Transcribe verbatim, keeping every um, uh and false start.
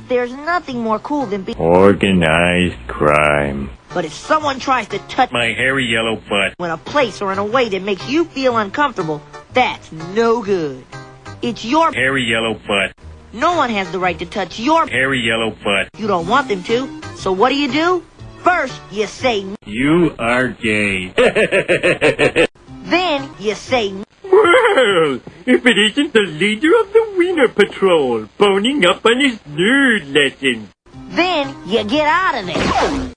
There's nothing more cool than being organized crime. But if someone tries to touch My hairy yellow butt in a place or in a way that makes you feel uncomfortable, that's no good. It's your hairy yellow butt. No one has the right to touch your Hairy yellow butt. You don't want them to. So what do you do? First, you say You are gay. Then you say Well, if it isn't the leader of the Wiener Patrol, boning up on his nerd lesson. Then you get out of there.